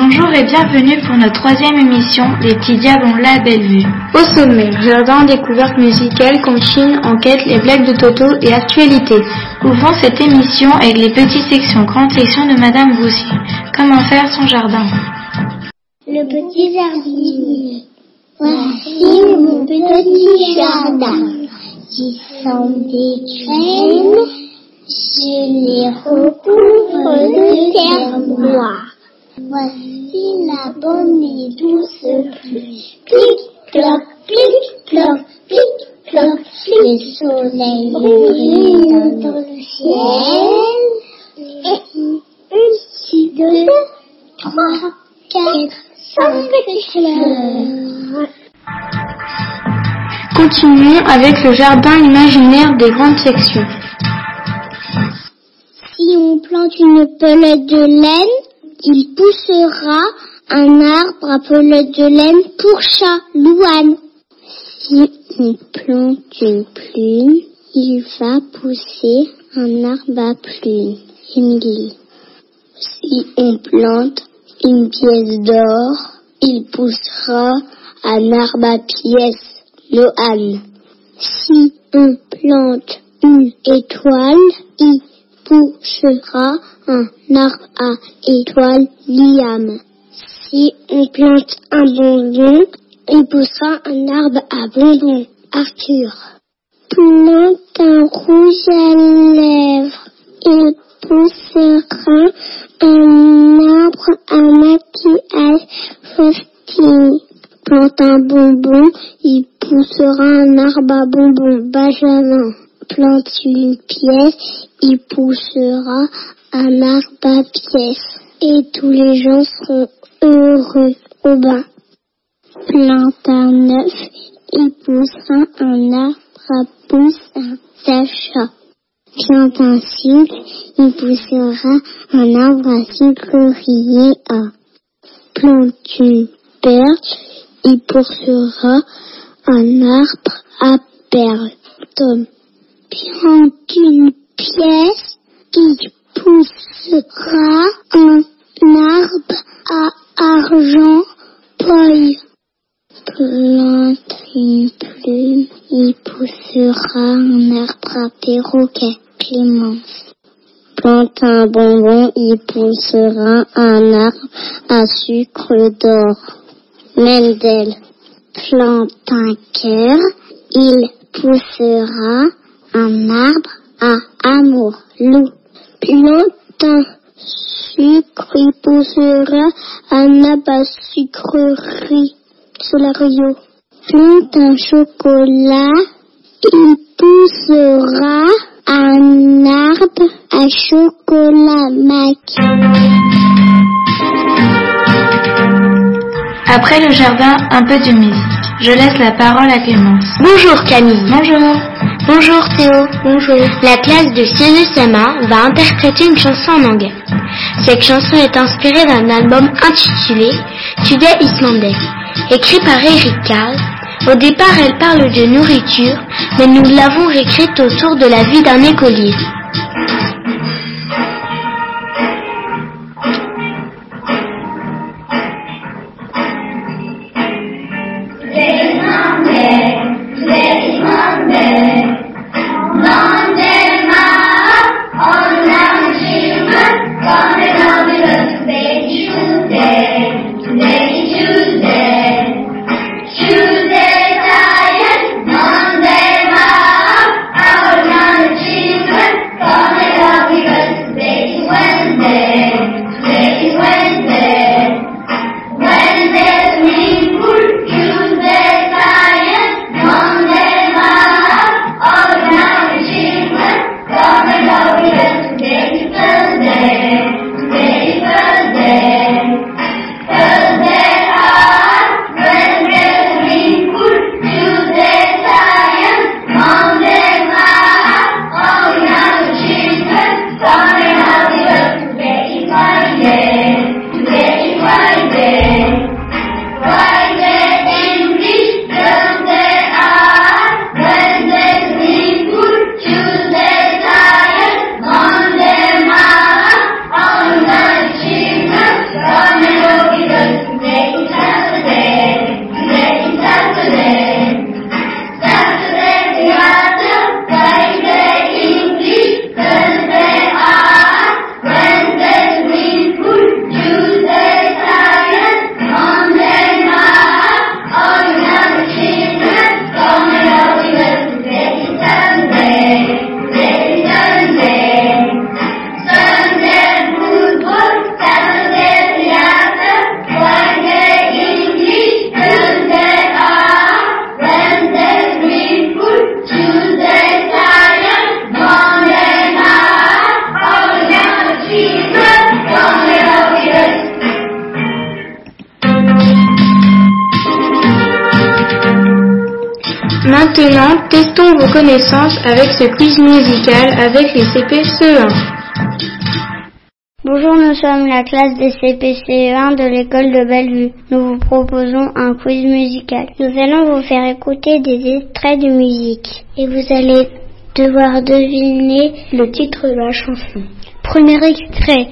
Bonjour et bienvenue pour notre 3e émission, Les petits diables ont la belle vue. Au sommet, jardin, découverte musicale, comptine, enquête, les blagues de Toto et actualité. Ouvrons cette émission avec les petites sections, grande section de Madame Broussier. Comment faire son jardin? Le petit jardinier. Voici mon petit jardin. J'y sens des graines, je les recouvre de terre noire. Voici la bonne et douce pluie. Clic-cloc, clic-cloc, clic-cloc. Le soleil brille dans le ciel. Et 1, 2, 3, 4, 5 fleurs. Continuons avec le jardin imaginaire des grandes sections. Si on plante une pelote de laine, il poussera un arbre à pelote de laine pour chat, Louane. Si on plante une plume, il va pousser un arbre à plume, Émilie. Si on plante une pièce d'or, il poussera un arbre à pièces, Noan. Si on plante une étoile, il poussera un arbre à étoile, Liam. Si on plante un bonbon, il poussera un arbre à bonbon, Arthur. Plante un rouge à lèvres, il poussera un arbre à maquillage, Faustine. Plante un bonbon, il poussera un arbre à bonbon, Benjamin. Plante une pièce, il poussera un arbre à pièce. Et tous les gens seront heureux au bain. Plante un œuf, il poussera un arbre à poussin, Sacha. Plante un sucre, il poussera un arbre à sucrerie, A. Plante une perche, il poussera un arbre à perles, Tom. Plante une pièce, il poussera un arbre à argent, Paul. Plante une plume, il poussera un arbre à perroquet, Clémence. Plante un bonbon, il poussera un arbre à sucre d'or, Mendel. Plante un cœur, il poussera un arbre à amour, Lou. Plante un sucre, il poussera un arbre à sucrerie, Solario. Plante un chocolat, il poussera un arbre à chocolat, Mac. Après le jardin, un peu de musique. Je laisse la parole à Clémence. Bonjour Camille. Bonjour. Bonjour Théo. Bonjour. La classe de CE2CM1 va interpréter une chanson en anglais. Cette chanson est inspirée d'un album intitulé Today is Monday, écrit par Eric Carle. Au départ, elle parle de nourriture, mais nous l'avons réécrite autour de la vie d'un écolier. Maintenant, testons vos connaissances avec ce quiz musical avec les CP-CE1. Bonjour, nous sommes la classe des CP-CE1 de l'école de Bellevue. Nous vous proposons un quiz musical. Nous allons vous faire écouter des extraits de musique et vous allez devoir deviner le titre de la chanson. Premier extrait.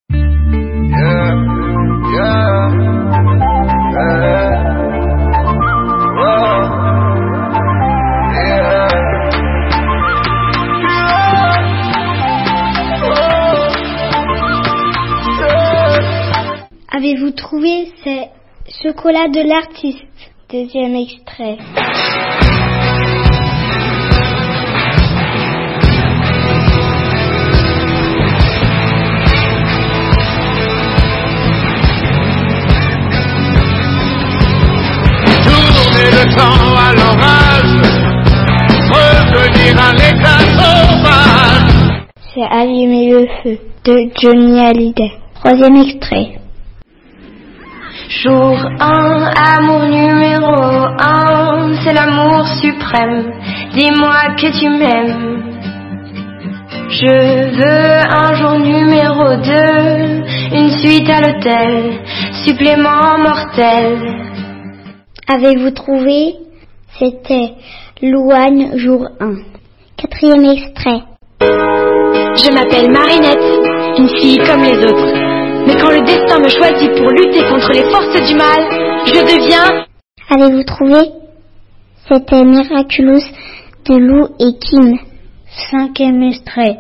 Avez-vous trouvé? C'est Chocolat de l'artiste. Deuxième extrait. Tourner le temps à l'orage, revenir à l'état sauvage. C'est Allumer le feu de Johnny Hallyday. Troisième extrait. Jour 1, amour numéro 1, c'est l'amour suprême. Dis-moi que tu m'aimes. Je veux un jour numéro 2, une suite à l'hôtel, supplément mortel. Avez-vous trouvé? C'était Louane, jour 1. Quatrième extrait. Je m'appelle Marinette, une fille comme les autres. Mais quand le destin me choisit pour lutter contre les forces du mal, je deviens... Avez-vous trouvé? C'était Miraculous de Lou et Kim. Cinquième extrait.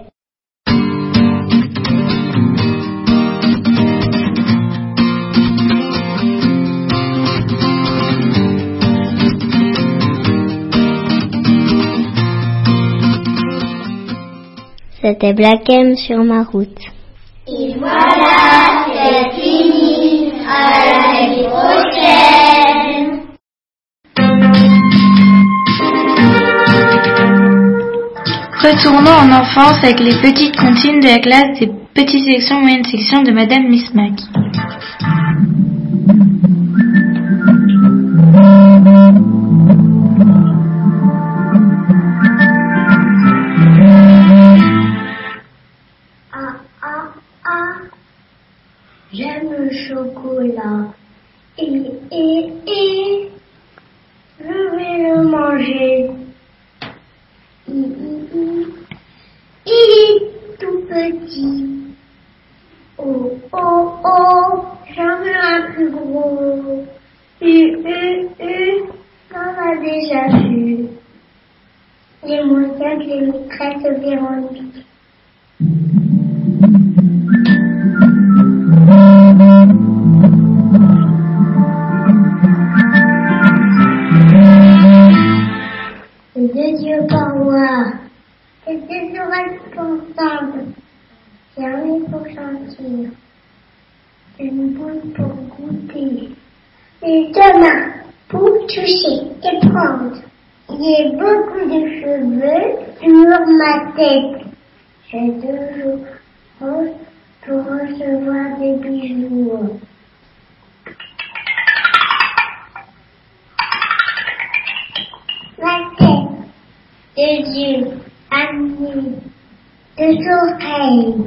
C'était Black M sur ma route. Et voilà, c'est fini. À l'année prochaine. Retournons en enfance avec les petites comptines de la classe des petites sections moyennes sections de Madame Miss Mac. J'aime le chocolat. Et je vais le manger. Il est tout petit. Oh, oh, oh, j'en veux un plus gros. On a déjà vu. Les moyens de les maîtresses Véronique. Deux yeux par moi, et deux oreilles ensemble, fermées pour sentir, une bouche pour goûter, et deux mains pour toucher et prendre. J'ai beaucoup de cheveux sur ma tête. J'ai deux jours roses pour recevoir des bijoux. Ma tête, deux yeux, un nez, deux oreilles,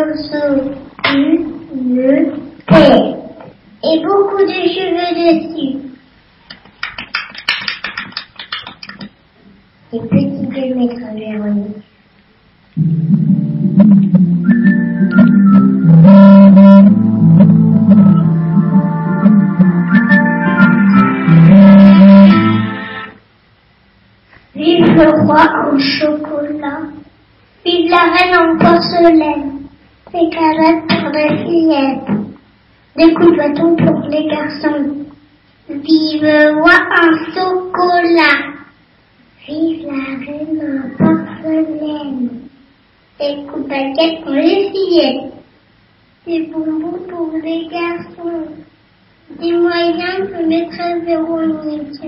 une tête, et beaucoup de cheveux dessus. Des petits diamètres Véronique. Vive le roi en chocolat, vive la reine en porcelaine, des carottes pour les fillettes, des coups de bâton pour les garçons. Vive le roi en chocolat, vive la reine en porcelaine, des coups de baguette pour les fillettes, des bonbons pour les garçons, des moyens pour maîtresse Véronique.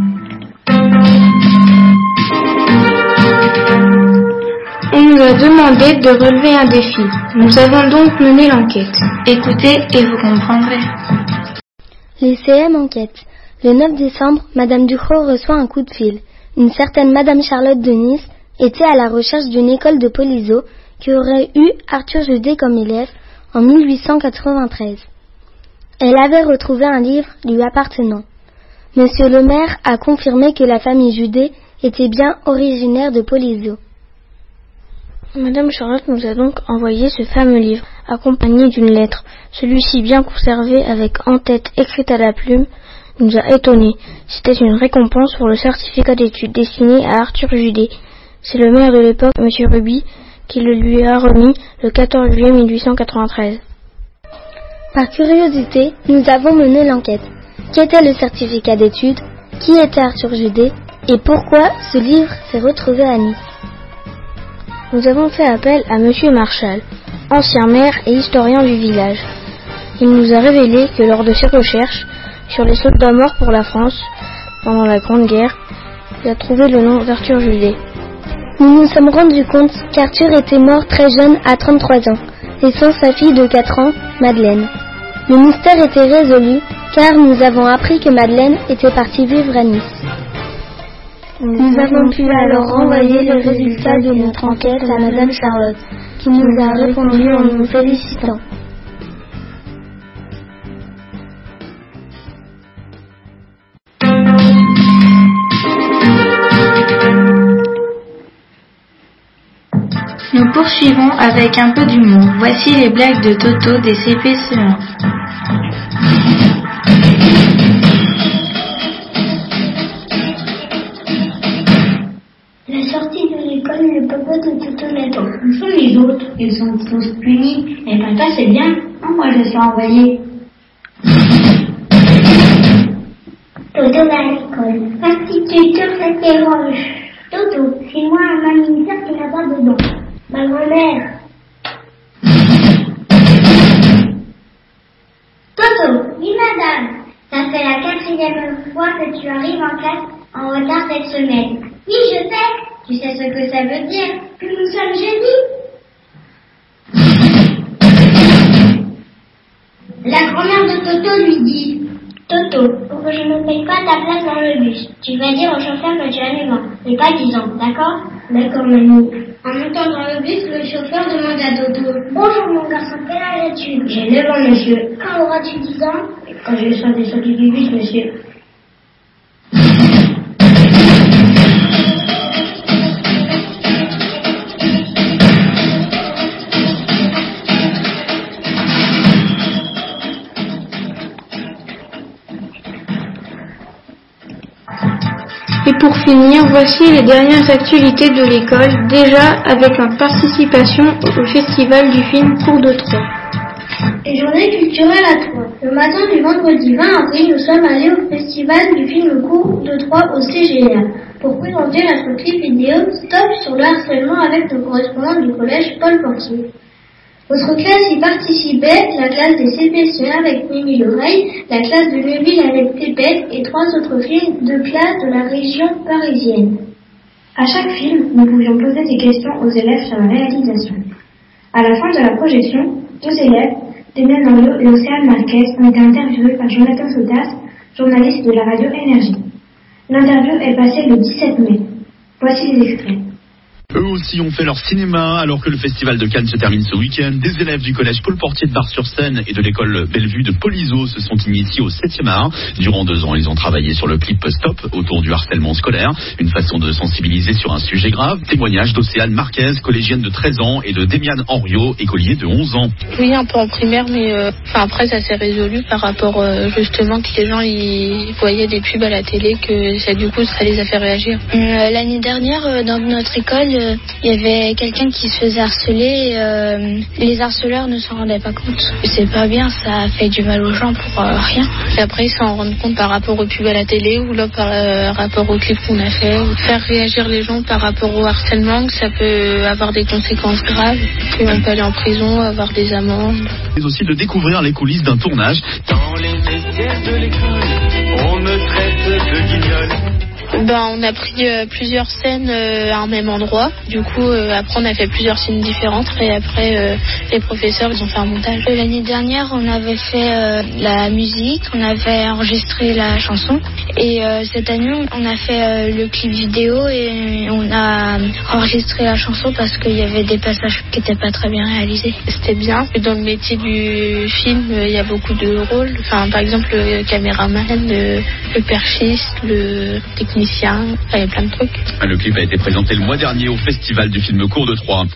On nous a demandé demandé de relever un défi. Nous avons donc mené l'enquête. Écoutez et vous comprendrez. Les CM enquête. Le 9 décembre, Madame Ducrot reçoit un coup de fil. Une certaine Madame Charlotte de Nice était à la recherche d'une école de Polizo qui aurait eu Arthur Judet comme élève en 1893. Elle avait retrouvé un livre lui appartenant. Monsieur le maire a confirmé que la famille Judet était bien originaire de Polizo. Madame Charlotte nous a donc envoyé ce fameux livre, accompagné d'une lettre. Celui-ci bien conservé, avec en tête écrite à la plume, nous a étonnés. C'était une récompense pour le certificat d'études destiné à Arthur Judet. C'est le maire de l'époque, Monsieur Ruby, qui le lui a remis le 14 juillet 1893. Par curiosité, nous avons mené l'enquête. Qu'était le certificat d'études? Qui était Arthur Judet? Et pourquoi ce livre s'est retrouvé à Nice? Nous avons fait appel à Monsieur Marchal, ancien maire et historien du village. Il nous a révélé que lors de ses recherches sur les soldats morts pour la France pendant la Grande Guerre, il a trouvé le nom d'Arthur Judet. Nous nous sommes rendus compte qu'Arthur était mort très jeune à 33 ans, laissant sa fille de 4 ans, Madeleine. Le mystère était résolu car nous avons appris que Madeleine était partie vivre à Nice. Nous avons pu alors renvoyer le résultat de notre enquête à Madame Charlotte, qui nous a répondu en nous félicitant. Nous poursuivons avec un peu d'humour. Voici les blagues de Toto des CP1. La sortie de l'école, le papa de Toto l'attend. Où sont les autres? Ils sont tous punis. Et papa, c'est bien. Moi, je suis envoyé. Toto va à l'école. Instituteur s'interroge. Toto, c'est moi un mammifère qui n'a pas de dents. Ma grand-mère. Toto, oui madame. Ça fait la 4e fois que tu arrives en classe en retard cette semaine. Oui, je sais. Tu sais ce que ça veut dire? Que nous sommes jeudi. La grand-mère de Toto lui dit: Toto, pour que je ne paye pas ta place dans le bus, tu vas dire au chauffeur que tu as 9 ans, et pas 10 ans, d'accord? D'accord, mamie. En montant dans le bus, le chauffeur demande à Toto: Bonjour mon garçon, quel âge as-tu? J'ai 9 ans, monsieur. Quand auras-tu 10 ans? Quand je serai sorti du bus, monsieur. Et pour finir, voici les dernières actualités de l'école, déjà avec la participation au festival du film Cours de Troyes. Et journée culturelle à Troyes. Le matin du vendredi 20 avril, nous sommes allés au festival du film Cours de Troyes au CGA pour présenter notre clip vidéo Stop sur le harcèlement avec nos correspondants du collège Paul Portier. Votre classe y participait, la classe des CPCE avec Mimi l'Oreille, la classe de Neuville avec Pépette et 3 autres films de classe de la région parisienne. À chaque film, nous pouvions poser des questions aux élèves sur la réalisation. À la fin de la projection, 2 élèves, Demian Mario et Océane Marquez, ont été interviewés par Jonathan Sotas, journaliste de la radio Énergie. L'interview est passée le 17 mai. Voici les extraits. Eux aussi ont fait leur cinéma alors que le festival de Cannes se termine ce week-end. Des élèves du collège Paul Portier de Bar-sur-Seine et de l'école Bellevue de Polizo se sont initiés au 7e art. Durant 2 ans, ils ont travaillé sur le clip Stop autour du harcèlement scolaire, une façon de sensibiliser sur un sujet grave. Témoignage d'Océane Marquez, collégienne de 13 ans, et de Demian Henriot, écolier de 11 ans. Oui, un peu en primaire, mais après ça s'est résolu par rapport justement que les gens ils voyaient des pubs à la télé, que ça du coup ça les a fait réagir. L'année dernière, dans notre école, il y avait quelqu'un qui se faisait harceler. Les harceleurs ne s'en rendaient pas compte. C'est pas bien, ça fait du mal aux gens pour rien. Et après ils s'en rendent compte par rapport aux pubs à la télé ou là par rapport au clip qu'on a fait. Ou faire réagir les gens par rapport au harcèlement, que ça peut avoir des conséquences graves, qu'on peut aller en prison, avoir des amendes. Mais aussi de découvrir les coulisses d'un tournage. Dans les vestiaires de l'école, on me traite de guignol. On a pris plusieurs scènes à un même endroit. Du coup, après, on a fait plusieurs scènes différentes. Et après, les professeurs, ils ont fait un montage. L'année dernière, on avait fait la musique, on avait enregistré la chanson. Et cette année, on a fait le clip vidéo et on a enregistré la chanson parce qu'il y avait des passages qui n'étaient pas très bien réalisés. C'était bien. Dans le métier du film, il y a beaucoup de rôles. Par exemple, le caméraman, le perchiste, le technicien, il y a plein de trucs. Le clip a été présenté le mois dernier au Festival du film court de Troyes.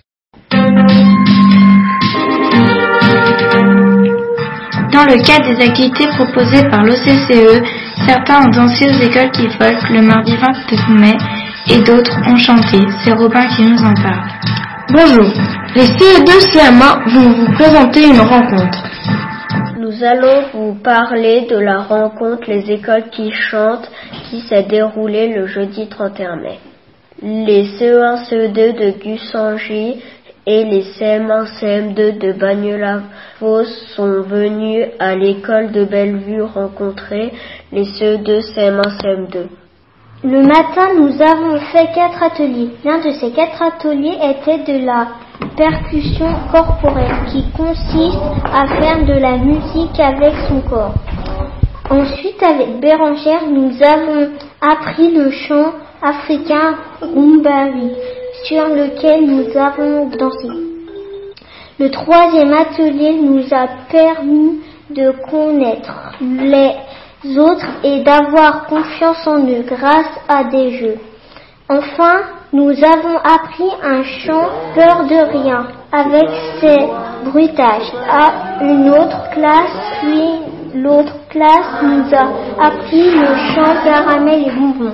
Dans le cadre des activités proposées par l'OCCE, certains ont dansé aux écoles qui folk le mardi 29 mai et d'autres ont chanté. C'est Robin qui nous en parle. Bonjour, les CE2 CM1 vont vous présenter une rencontre. Nous allons vous parler de la rencontre Les Écoles qui chantent qui s'est déroulée le jeudi 31 mai. Les CE1, CE2 de Gusangy et les CM1, CM2 de Bagnols-la-Fosse sont venus à l'école de Bellevue rencontrer les CE2, CM1, CM2. Le matin, nous avons fait 4 ateliers. L'un de ces 4 ateliers était de la percussion corporelle, qui consiste à faire de la musique avec son corps. Ensuite, avec Bérangère, nous avons appris le chant africain Rumbari, sur lequel nous avons dansé. Le 3e atelier nous a permis de connaître les autres et d'avoir confiance en eux grâce à des jeux. Enfin, nous avons appris un chant Peur de rien avec ses bruitages à une autre classe, puis l'autre classe nous a appris le chant Caramel et bonbons.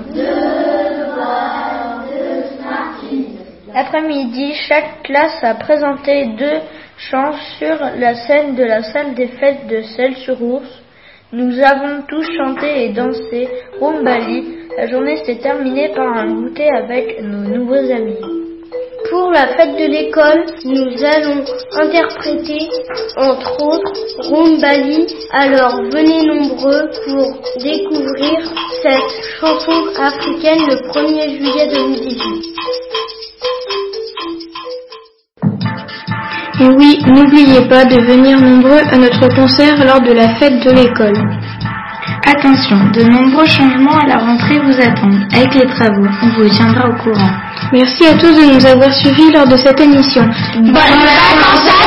L'après-midi, chaque classe a présenté 2 chants sur la scène de la salle des fêtes de Celles-sur-Ours. Nous avons tous chanté et dansé Rumbali. La journée s'est terminée par un goûter avec nos nouveaux amis. Pour la fête de l'école, nous allons interpréter, entre autres, Rumbali. Alors venez nombreux pour découvrir cette chanson africaine le 1er juillet 2018. Et oui, n'oubliez pas de venir nombreux à notre concert lors de la fête de l'école. Attention, de nombreux changements à la rentrée vous attendent. Avec les travaux, on vous tiendra au courant. Merci à tous de nous avoir suivis lors de cette émission. Bonnes vacances!